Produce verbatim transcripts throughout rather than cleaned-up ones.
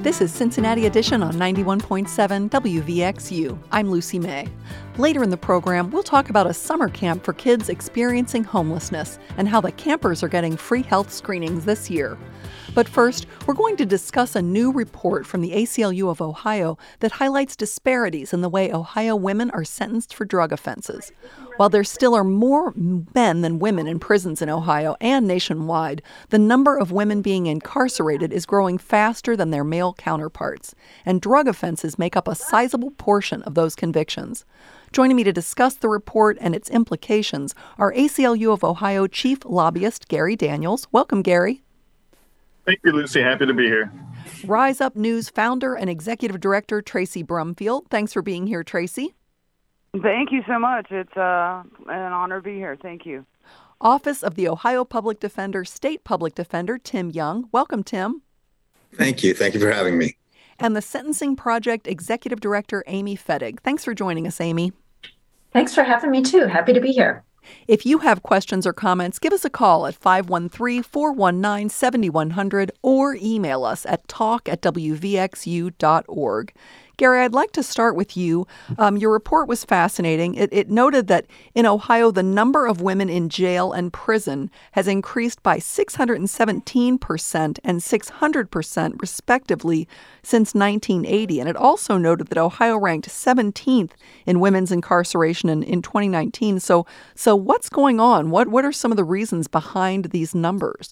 This is Cincinnati Edition on ninety-one point seven W V X U. I'm Lucy May. Later in the program, we'll talk about a summer camp for kids experiencing homelessness and how the campers are getting free health screenings this year. But first, we're going to discuss a new report from the A C L U of Ohio that highlights disparities in the way Ohio women are sentenced for drug offenses. While there still are more men than women in prisons in Ohio and nationwide, the number of women being incarcerated is growing faster than their male counterparts, and drug offenses make up a sizable portion of those convictions. Joining me to discuss the report and its implications are A C L U of Ohio Chief Lobbyist Gary Daniels. Welcome, Gary. Thank you, Lucy. Happy to be here. Rise Up News founder and executive director Tracy Brumfield. Thanks for being here, Tracy. Thank you so much. It's uh, an honor to be here. Thank you. Office of the Ohio Public Defender, State Public Defender Tim Young. Welcome, Tim. Thank you. Thank you for having me. And the Sentencing Project Executive Director Amy Fettig. Thanks for joining us, Amy. Thanks for having me, too. Happy to be here. If you have questions or comments, give us a call at five one three, four one nine, seven one zero zero or email us at talk at w v x u dot org. Gary, I'd like to start with you. Um, your report was fascinating. It, it noted that in Ohio, the number of women in jail and prison has increased by six hundred seventeen percent and six hundred percent, respectively, since nineteen eighty. And it also noted that Ohio ranked seventeenth in women's incarceration in, in twenty nineteen. So, so what's going on? What, what are some of the reasons behind these numbers?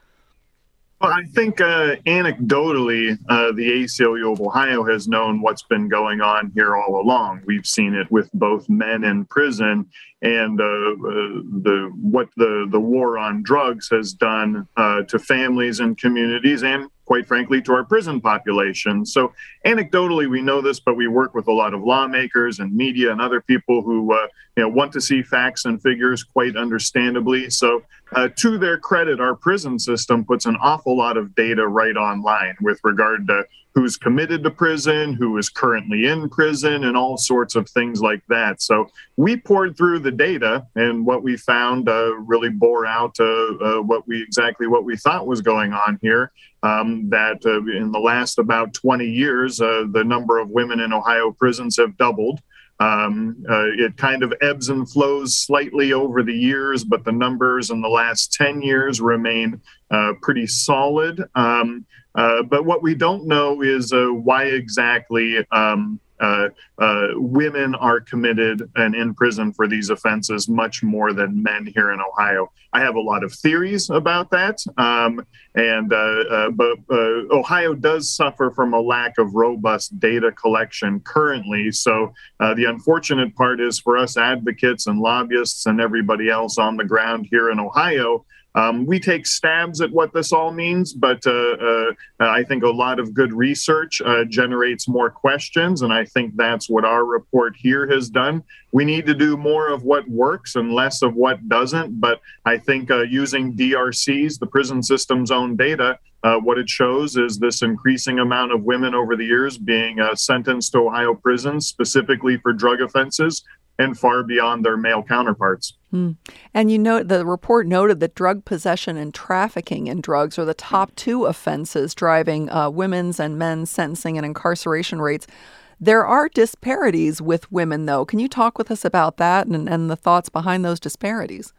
Well, I think uh, anecdotally, uh, the A C L U of Ohio has known what's been going on here all along. We've seen it with both men in prison and uh, uh, the what the, the war on drugs has done uh, to families and communities and, quite frankly, to our prison population. So anecdotally, we know this, but we work with a lot of lawmakers and media and other people who uh, you know, want to see facts and figures, quite understandably. So uh, to their credit, our prison system puts an awful lot of data right online with regard to who's committed to prison, who is currently in prison, and all sorts of things like that. So we poured through the data, and what we found uh, really bore out uh, uh, what we exactly what we thought was going on here. Um, that uh, in the last about twenty years, uh, the number of women in Ohio prisons have doubled. Um, uh, it kind of ebbs and flows slightly over the years, but the numbers in the last ten years remain uh, pretty solid. Um, uh, but what we don't know is uh, why exactly um, uh, uh, women are committed and in prison for these offenses much more than men here in Ohio. I have a lot of theories about that, um, and uh, uh, but uh, Ohio does suffer from a lack of robust data collection currently. So uh, the unfortunate part is for us advocates and lobbyists and everybody else on the ground here in Ohio, Um, we take stabs at what this all means, but uh, uh, I think a lot of good research uh, generates more questions, and I think that's what our report here has done. We need to do more of what works and less of what doesn't, but I think uh, using D R Cs, the prison system's own data, uh, what it shows is this increasing amount of women over the years being uh, sentenced to Ohio prisons specifically for drug offenses and far beyond their male counterparts. Hmm. And you know, the report noted that drug possession and trafficking in drugs are the top two offenses driving uh, women's and men's sentencing and incarceration rates. There are disparities with women, though. Can you talk with us about that and, and the thoughts behind those disparities?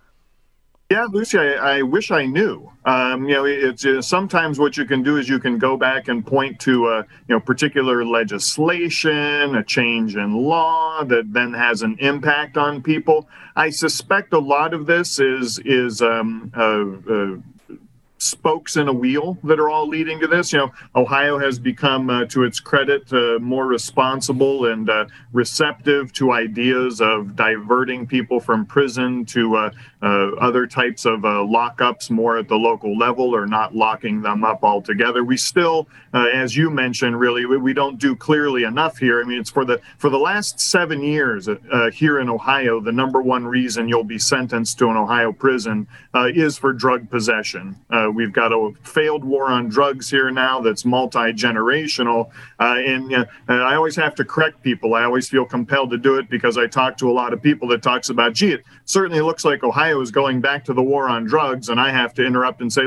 Yeah, Lucy, I, I wish I knew. Um, you know, it's uh, sometimes what you can do is you can go back and point to a you know particular legislation, a change in law that then has an impact on people. I suspect a lot of this is is um, uh, uh, spokes in a wheel that are all leading to this. You know, Ohio has become, uh, to its credit, uh, more responsible and uh, receptive to ideas of diverting people from prison to uh, uh, other types of uh, lockups more at the local level or not locking them up altogether. We still, uh, as you mentioned, really, we, we don't do clearly enough here. I mean, it's for the for the last seven years uh, here in Ohio, the number one reason you'll be sentenced to an Ohio prison uh, is for drug possession. Uh, We've got a failed war on drugs here now that's multi-generational. Uh, and uh, I always have to correct people. I always feel compelled to do it because I talk to a lot of people that talks about, gee, it certainly looks like Ohio is going back to the war on drugs. And I have to interrupt and say, look,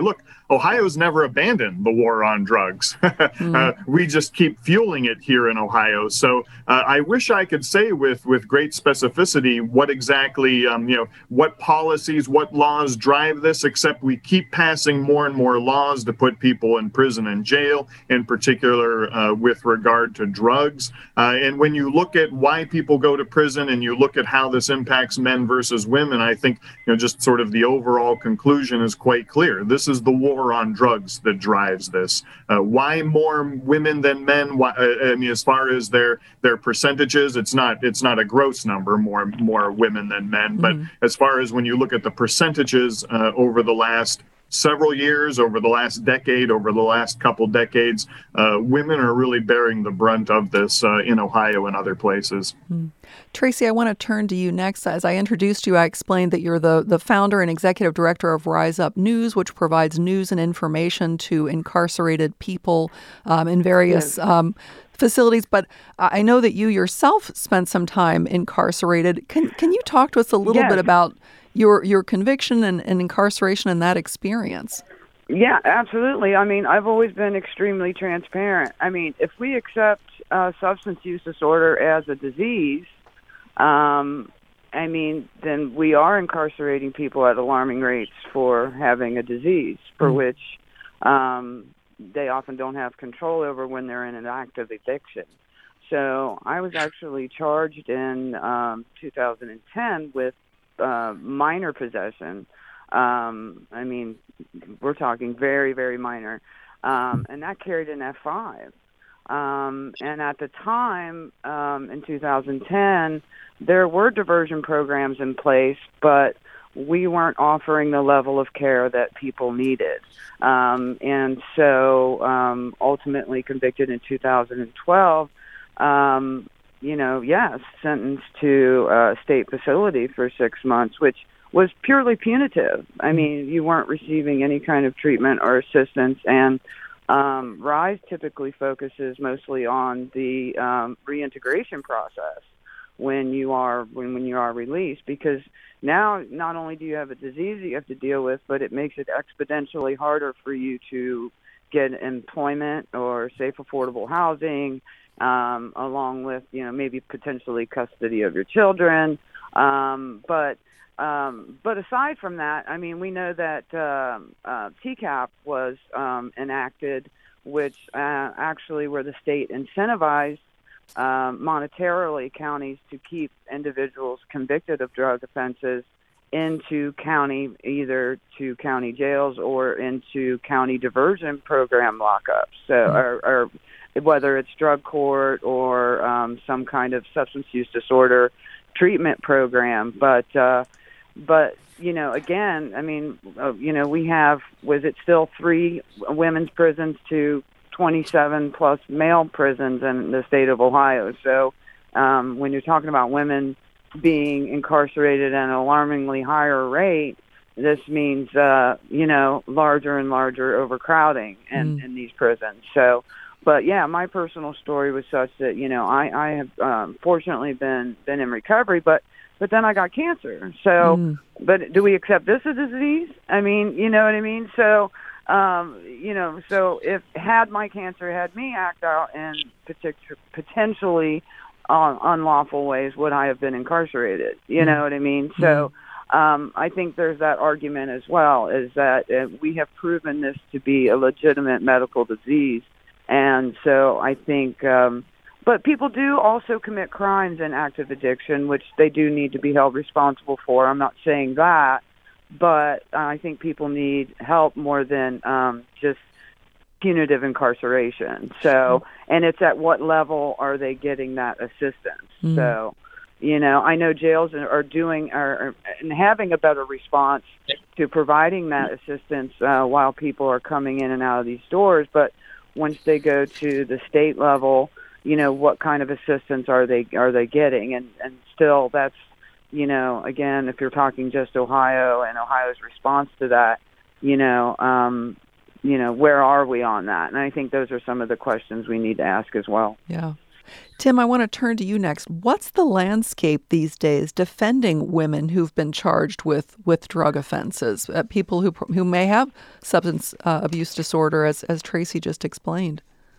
Ohio's never abandoned the war on drugs. mm. uh, we just keep fueling it here in Ohio. So uh, I wish I could say with, with great specificity what exactly, um, you know, what policies, what laws drive this, except we keep passing more and more laws to put people in prison and jail, in particular uh, with regard to drugs. Uh, and when you look at why people go to prison and you look at how this impacts men versus women, I think, you know, just sort of the overall conclusion is quite clear. This is the war on drugs that drives this. Uh, why more women than men? Why, uh, I mean, as far as their their percentages, it's not it's not a gross number, more more women than men. But mm-hmm. as far as when you look at the percentages uh, over the last several years, over the last decade, over the last couple decades, uh, women are really bearing the brunt of this uh, in Ohio and other places. Mm. Tracy, I want to turn to you next. As I introduced you, I explained that you're the, the founder and executive director of Rise Up News, which provides news and information to incarcerated people um, in various yes. um, facilities. But I know that you yourself spent some time incarcerated. Can can you talk to us a little yes. bit about your your conviction and, and incarceration and that experience? Yeah, absolutely. I mean, I've always been extremely transparent. I mean, if we accept uh, substance use disorder as a disease, um, I mean, then we are incarcerating people at alarming rates for having a disease for mm-hmm. which um, they often don't have control over when they're in an active addiction. So I was actually charged in um, two thousand ten with uh, minor possession. Um, I mean, we're talking very, very minor. Um, and that carried an F five. Um, and at the time, um, in two thousand ten, there were diversion programs in place, but we weren't offering the level of care that people needed. Um, and so um, ultimately convicted in two thousand twelve, um, you know, yes, sentenced to a state facility for six months, which was purely punitive. I mean, you weren't receiving any kind of treatment or assistance. And um, RISE typically focuses mostly on the um, reintegration process when you are when, when you are released, because now not only do you have a disease that you have to deal with, but it makes it exponentially harder for you to get employment or safe, affordable housing, um, along with, you know, maybe potentially custody of your children. Um, but Um, but aside from that, I mean, we know that uh, uh, T CAP was um, enacted, which uh, actually where the state incentivized um, monetarily counties to keep individuals convicted of drug offenses into county, either to county jails or into county diversion program lockups. So, mm-hmm. or, or whether it's drug court or um, some kind of substance use disorder treatment program. But uh, But, you know, again, I mean, uh, you know, we have, was it still three women's prisons to twenty-seven plus male prisons in the state of Ohio. So um, when you're talking about women being incarcerated at an alarmingly higher rate, this means, uh, you know, larger and larger overcrowding in, mm. in these prisons. So, but yeah, my personal story was such that, you know, I, I have um, fortunately been, been in recovery, but But then I got cancer. So, mm. but do we accept this as a disease? I mean, you know what I mean? So, um, you know, so if had my cancer had me act out in partic- potentially uh, unlawful ways, would I have been incarcerated? You mm. know what I mean? Mm. So um, I think there's that argument as well, is that uh, we have proven this to be a legitimate medical disease. And so I think... Um, But people do also commit crimes in active addiction, which they do need to be held responsible for. I'm not saying that, but I think people need help more than um, just punitive incarceration. So, and it's at what level are they getting that assistance? Mm. So, you know, I know jails are doing are and having a better response to providing that assistance uh, while people are coming in and out of these doors. But once they go to the state level, you know, what kind of assistance are they are they getting? And and still, that's, you know, again, if you're talking just Ohio and Ohio's response to that, you know, um, you know, where are we on that? And I think those are some of the questions we need to ask as well. Yeah. Tim, I want to turn to you next. What's the landscape these days defending women who've been charged with, with drug offenses, uh, people who who may have substance uh, abuse disorder, as, as Tracy just explained?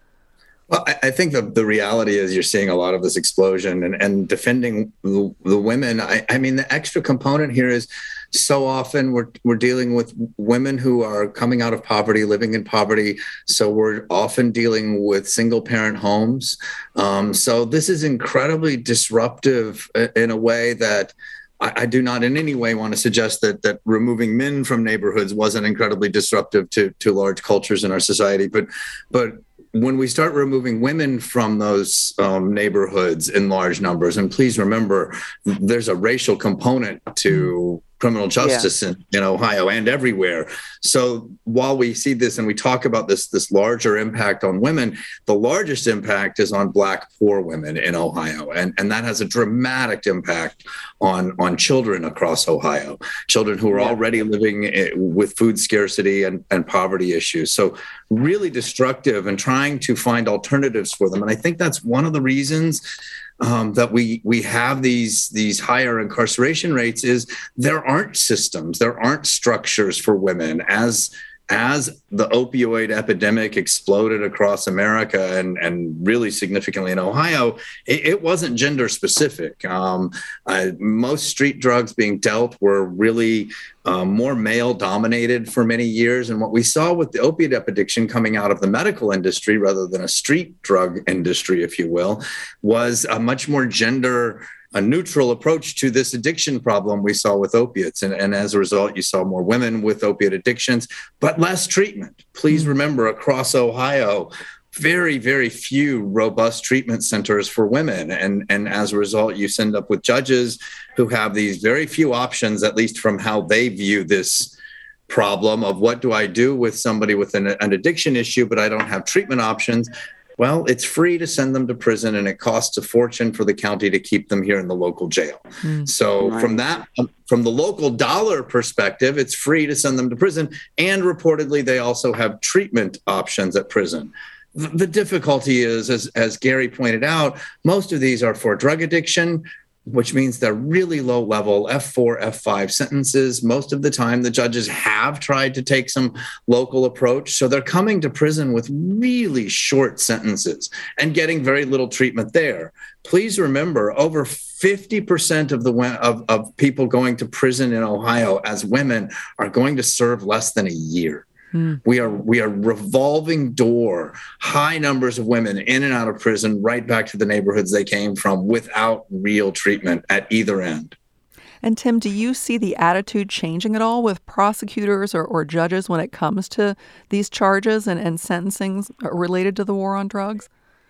Well, I, I think the, the reality is you're seeing a lot of this explosion and, and defending the, the women. I, I mean, the extra component here is so often we're we're dealing with women who are coming out of poverty, living in poverty. So we're often dealing with single parent homes. Um, so this is incredibly disruptive in a way that I, I do not in any way want to suggest that that removing men from neighborhoods wasn't incredibly disruptive to to large cultures in our society. But but when we start removing women from those um, neighborhoods in large numbers, and please remember, there's a racial component to criminal justice yeah. in, in Ohio and everywhere. So while we see this and we talk about this, this larger impact on women, the largest impact is on Black poor women in Ohio. And, and that has a dramatic impact on, on children across Ohio, children who are yeah. already living with food scarcity and, and poverty issues. So really destructive, and trying to find alternatives for them. And I think that's one of the reasons Um, that we we have these these higher incarceration rates is there aren't systems, there aren't structures for women. As as the opioid epidemic exploded across America and, and really significantly in Ohio, it, it wasn't gender specific. Um, uh, most street drugs being dealt were really um, more male dominated for many years. And what we saw with the opiate addiction coming out of the medical industry rather than a street drug industry, if you will, was a much more gender a neutral approach to this addiction problem we saw with opiates. And, and as a result, you saw more women with opiate addictions, but less treatment. Please remember, across Ohio, very, very few robust treatment centers for women. And, and as a result, you end up with judges who have these very few options, at least from how they view this problem of what do I do with somebody with an, an addiction issue, but I don't have treatment options. Well, it's free to send them to prison, and it costs a fortune for the county to keep them here in the local jail. Mm. So right. from that, from the local dollar perspective, it's free to send them to prison. And reportedly, they also have treatment options at prison. The, the difficulty is, as, as Gary pointed out, most of these are for drug addiction, which means they're really low level F four, F five sentences. Most of the time, the judges have tried to take some local approach. So they're coming to prison with really short sentences and getting very little treatment there. Please remember, over fifty percent of the of, of people going to prison in Ohio as women are going to serve less than a year. We are we are revolving door, high numbers of women in and out of prison, right back to the neighborhoods they came from without real treatment at either end. And Tim, do you see the attitude changing at all with prosecutors or, or judges when it comes to these charges and, and sentencing related to the war on drugs?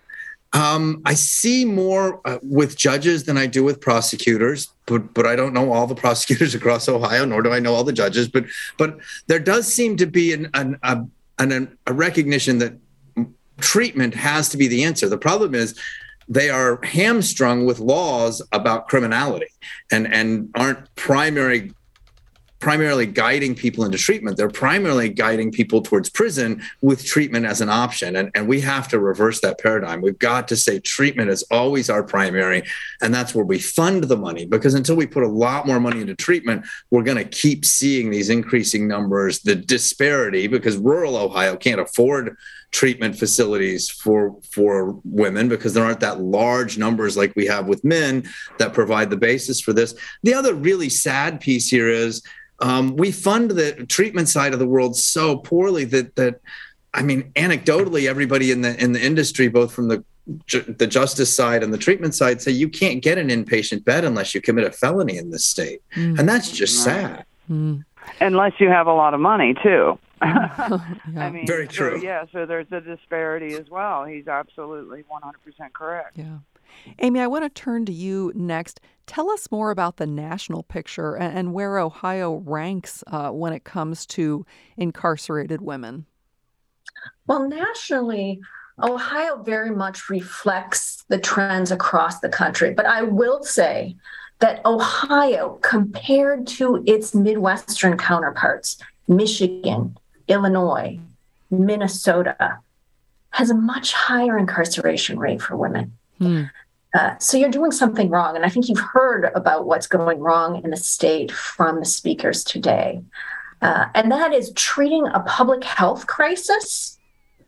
Um, I see more uh, with judges than I do with prosecutors, but but I don't know all the prosecutors across Ohio, nor do I know all the judges. But but there does seem to be an, an, a, an, a recognition that treatment has to be the answer. The problem is they are hamstrung with laws about criminality and, and aren't primary primarily guiding people into treatment. They're primarily guiding people towards prison with treatment as an option. And, and we have to reverse that paradigm. We've got to say treatment is always our primary. And that's where we fund the money, because until we put a lot more money into treatment, we're going to keep seeing these increasing numbers, the disparity, because rural Ohio can't afford treatment facilities for for women because there aren't that large numbers like we have with men that provide the basis for this. The other really sad piece here is Um, we fund the treatment side of the world so poorly that that I mean, anecdotally, everybody in the in the industry, both from the the justice side and the treatment side, say you can't get an inpatient bed unless you commit a felony in this state, mm. and that's just sad. Mm. Unless you have a lot of money too. yeah. I mean, very true. So, yeah, so there's a disparity as well. He's absolutely one hundred percent correct. Yeah. Amy, I want to turn to you next. Tell us more about the national picture and, and where Ohio ranks uh, when it comes to incarcerated women. Well, nationally, Ohio very much reflects the trends across the country. But I will say that Ohio, compared to its Midwestern counterparts, Michigan, Illinois, Minnesota, has a much higher incarceration rate for women. Hmm. Uh, so you're doing something wrong. And I think you've heard about what's going wrong in the state from the speakers today. Uh, and that is treating a public health crisis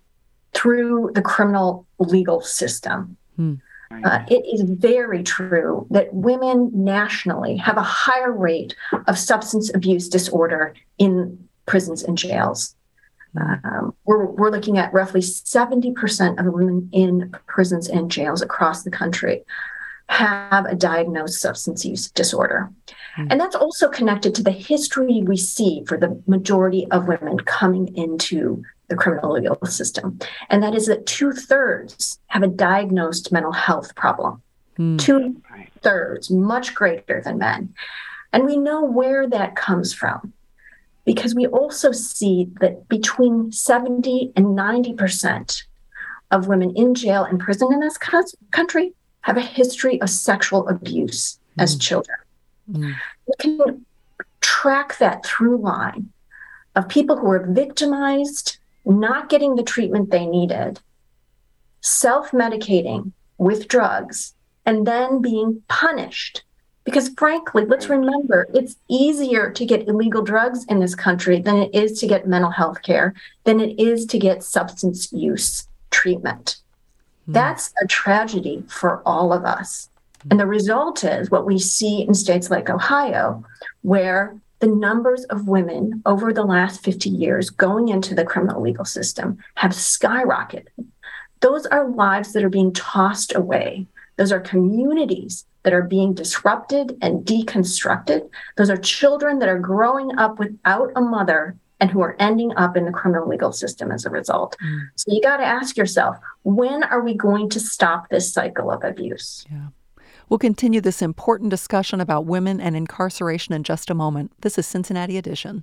through the criminal legal system. Hmm. Uh, it is very true that women nationally have a higher rate of substance abuse disorder in prisons and jails. Um, we're, we're looking at roughly seventy percent of women in prisons and jails across the country have a diagnosed substance use disorder. Mm. And that's also connected to the history we see for the majority of women coming into the criminal legal system. And that is that two-thirds have a diagnosed mental health problem. Mm. Two-thirds, much greater than men. And we know where that comes from, because we also see that between seventy and ninety percent of women in jail and prison in this country have a history of sexual abuse mm. as children. Mm. We can track that through line of people who were victimized, not getting the treatment they needed, self-medicating with drugs, and then being punished. Because frankly, let's remember, it's easier to get illegal drugs in this country than it is to get mental health care, than it is to get substance use treatment. Mm. That's a tragedy for all of us. Mm. And the result is what we see in states like Ohio, where the numbers of women over the last fifty years going into the criminal legal system have skyrocketed. Those are lives that are being tossed away. Those are communities that are being disrupted and deconstructed. Those are children that are growing up without a mother and who are ending up in the criminal legal system as a result. Mm. So you got to ask yourself, when are we going to stop this cycle of abuse? Yeah. We'll continue this important discussion about women and incarceration in just a moment. This is Cincinnati Edition.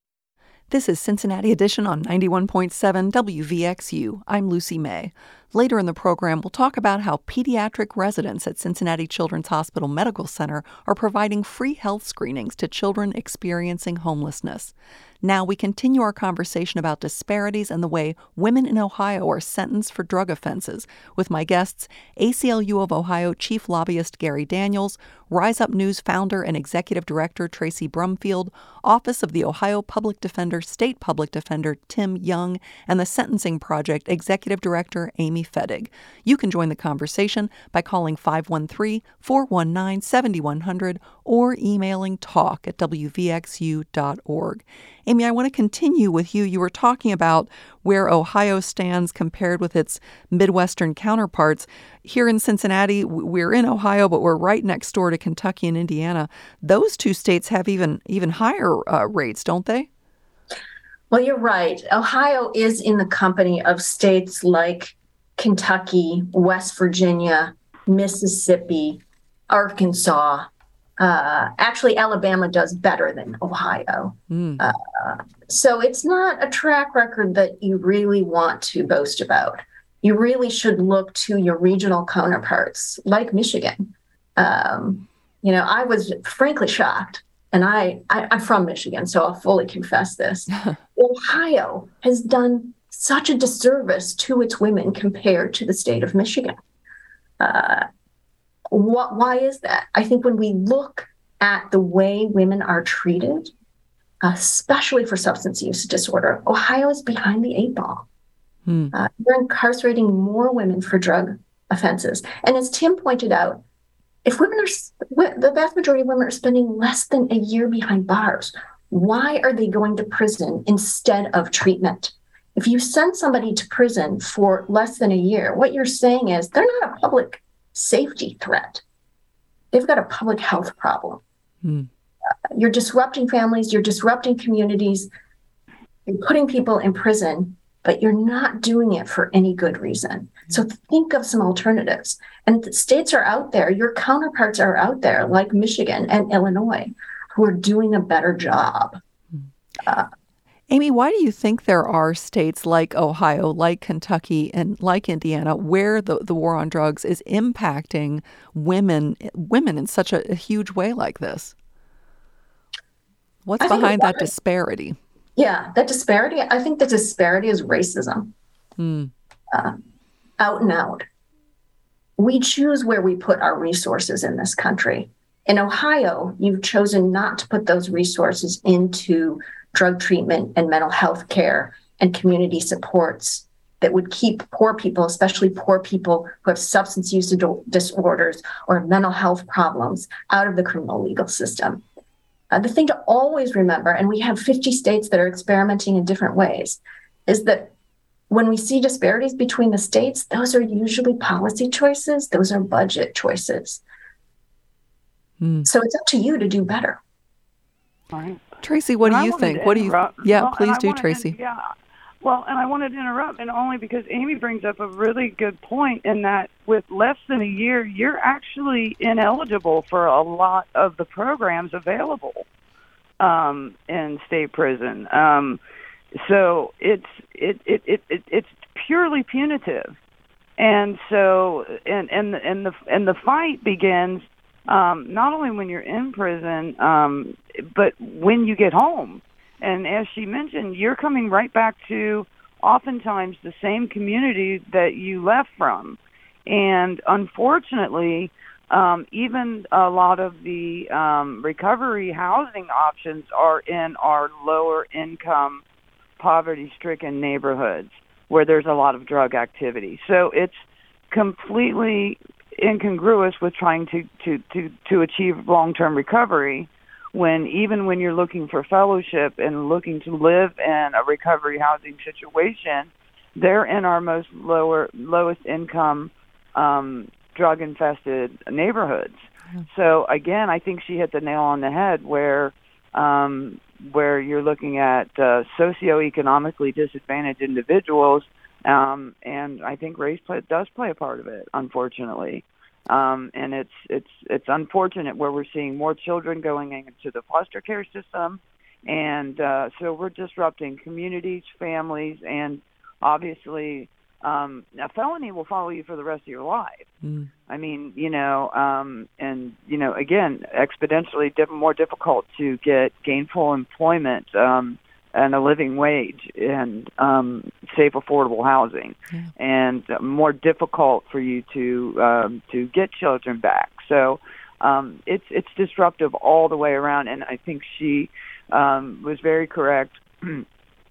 This is Cincinnati Edition on ninety-one point seven W V X U. I'm Lucy May. Later in the program, we'll talk about how pediatric residents at Cincinnati Children's Hospital Medical Center are providing free health screenings to children experiencing homelessness. Now we continue our conversation about disparities and the way women in Ohio are sentenced for drug offenses with my guests, A C L U of Ohio Chief Lobbyist Gary Daniels, Rise Up News founder and executive director Tracy Brumfield, Office of the Ohio Public Defender State Public Defender Tim Young, and the Sentencing Project executive director Amy Fedig. You can join the conversation by calling five one three, four one nine, seven one zero zero or emailing talk at w v x u dot org. Amy, I want to continue with you. You were talking about where Ohio stands compared with its Midwestern counterparts. Here in Cincinnati, we're in Ohio, but we're right next door to Kentucky and Indiana. Those two states have even, even higher uh, rates, don't they? Well, you're right. Ohio is in the company of states like Kentucky, West Virginia, Mississippi, Arkansas. Uh, actually, Alabama does better than Ohio. Mm. Uh, so it's not a track record that you really want to boast about. You really should look to your regional counterparts, like Michigan. Um, you know, I was frankly shocked, and I, I, I'm from Michigan, so I'll fully confess this. Ohio has done such a disservice to its women compared to the state of Michigan. Uh, What, why is that? I think when we look at the way women are treated, especially for substance use disorder, Ohio is behind the eight ball. Hmm. Uh, we're incarcerating more women for drug offenses. And as Tim pointed out, if women are, the vast majority of women are spending less than a year behind bars, why are they going to prison instead of treatment? If you send somebody to prison for less than a year, what you're saying is they're not a public safety threat. They've got a public health problem. Hmm. Uh, you're disrupting families, you're disrupting communities, you're putting people in prison, but you're not doing it for any good reason. So think of some alternatives. And the states are out there, your counterparts are out there, like Michigan and Illinois, who are doing a better job. Uh, Amy, why do you think there are states like Ohio, like Kentucky, and like Indiana, where the, the war on drugs is impacting women women in such a, a huge way like this? What's I behind that disparity? Yeah, that disparity, I think the disparity is racism. Hmm. Uh, out and out. we choose where we put our resources in this country. In Ohio, you've chosen not to put those resources into drug treatment and mental health care and community supports that would keep poor people, especially poor people who have substance use disorders or mental health problems, out of the criminal legal system. Uh, the thing to always remember, and we have fifty states that are experimenting in different ways, is that when we see disparities between the states, those are usually policy choices, those are budget choices. Mm. So it's up to you to do better. Right. Tracy, what and do you think? What do you? Yeah, well, please do, wanted, Tracy. Yeah. Well, and I wanted to interrupt, and only because Amy brings up a really good point in that with less than a year, you're actually ineligible for a lot of the programs available um, in state prison. Um, so it's it, it, it, it it's purely punitive, and so and and and the and the fight begins um, not only when you're in prison, um, but when you get home. And as she mentioned, you're coming right back to oftentimes the same community that you left from. And unfortunately, um, even a lot of the um, recovery housing options are in our lower income, poverty-stricken neighborhoods where there's a lot of drug activity. So it's completely incongruous with trying to, to, to, to achieve long-term recovery, when even when you're looking for fellowship and looking to live in a recovery housing situation, they're in our most lower, lowest income, um, drug-infested neighborhoods. Mm-hmm. So again, I think she hit the nail on the head where um, where you're looking at uh, socioeconomically disadvantaged individuals, um, and I think race play, does play a part of it, unfortunately. Um, and it's it's it's unfortunate where we're seeing more children going into the foster care system, and uh, so we're disrupting communities, families, and obviously um, a felony will follow you for the rest of your life. Mm. I mean, you know, um, and you know, again, exponentially diff- more difficult to get gainful employment um, and a living wage and um, safe, affordable housing, yeah. and more difficult for you to um, to get children back. So um, it's it's disruptive all the way around, and I think she um, was very correct, and,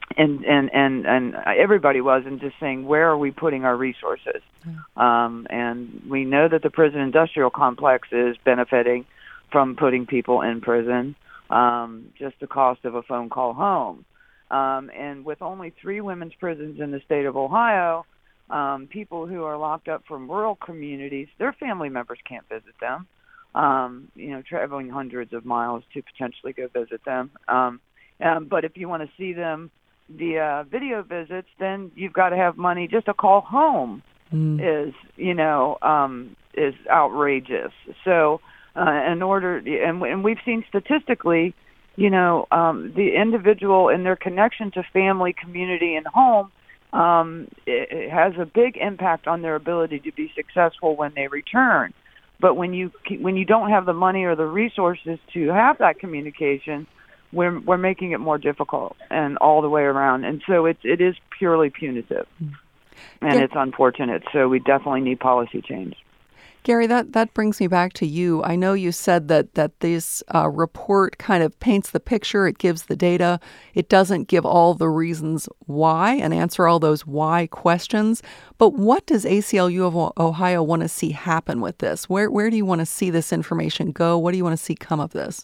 and and and everybody was in just saying, where are we putting our resources? Yeah. Um, and we know that the prison industrial complex is benefiting from putting people in prison. Um, just the cost of a phone call home. Um, and with only three women's prisons in the state of Ohio, um, people who are locked up from rural communities, their family members can't visit them, um, you know, traveling hundreds of miles to potentially go visit them. Um, um, but if you want to see them via video visits, then you've got to have money. Just a call home mm. is, you know, um, is outrageous. So uh, in order, and, and we've seen statistically, you know, um, the individual and their connection to family, community, and home, um, it, it has a big impact on their ability to be successful when they return. But when you when you don't have the money or the resources to have that communication, we're we're making it more difficult and all the way around. And so it it is purely punitive, and yeah. it's unfortunate. So we definitely need policy change. Gary, that, that brings me back to you. I know you said that that this uh, report kind of paints the picture. It gives the data. It doesn't give all the reasons why and answer all those why questions. But what does A C L U of Ohio want to see happen with this? Where where do you want to see this information go? What do you want to see come of this?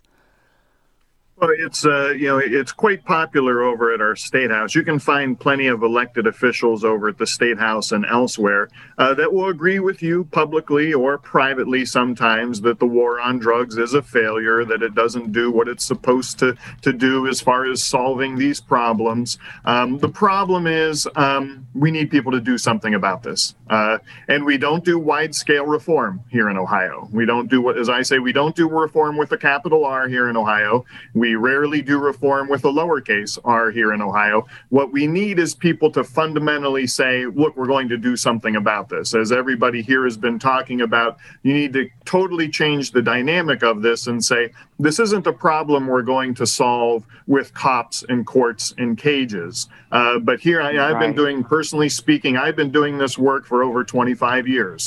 Well, it's uh, you know it's quite popular over at our State House. You can find plenty of elected officials over at the State House and elsewhere uh, that will agree with you publicly or privately sometimes that the war on drugs is a failure, that it doesn't do what it's supposed to to do as far as solving these problems. Um, the problem is um, we need people to do something about this, uh, and we don't do wide-scale reform here in Ohio. We don't do what, as I say, we don't do reform with a capital R here in Ohio. We rarely do reform with a lowercase r here in Ohio. What we need is people to fundamentally say, look, we're going to do something about this. As everybody here has been talking about, you need to totally change the dynamic of this and say, this isn't a problem we're going to solve with cops and courts and cages. Uh, but here I, I've right. been doing, personally speaking, I've been doing this work for over twenty-five years.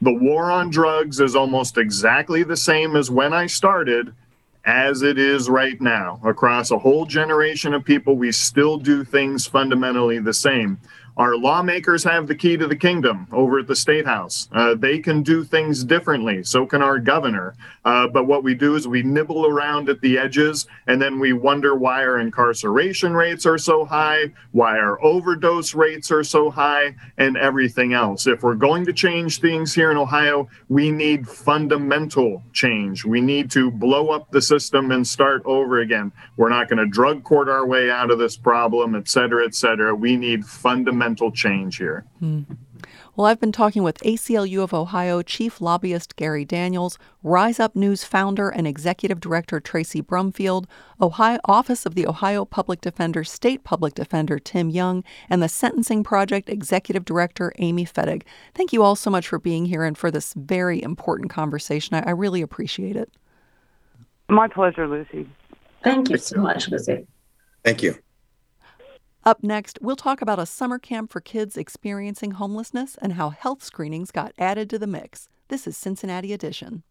The war on drugs is almost exactly the same as when I started, as it is right now. Across a whole generation of people, we still do things fundamentally the same. Our lawmakers have the key to the kingdom over at the State House. Uh, they can do things differently. So can our governor. Uh, but what we do is we nibble around at the edges, and then we wonder why our incarceration rates are so high, why our overdose rates are so high, and everything else. If we're going to change things here in Ohio, we need fundamental change. We need to blow up the system and start over again. We're not going to drug court our way out of this problem, et cetera, et cetera. We need fundamental change here. Hmm. Well, I've been talking with A C L U of Ohio Chief Lobbyist Gary Daniels, Rise Up News founder and Executive Director Tracy Brumfield, Ohio Office of the Ohio Public Defender State Public Defender Tim Young, and the Sentencing Project Executive Director Amy Fettig. Thank you all so much for being here and for this very important conversation. I, I really appreciate it. My pleasure, Lucy. Thank you so much, Lucy. Thank you. Up next, we'll talk about a summer camp for kids experiencing homelessness and how health screenings got added to the mix. This is Cincinnati Edition.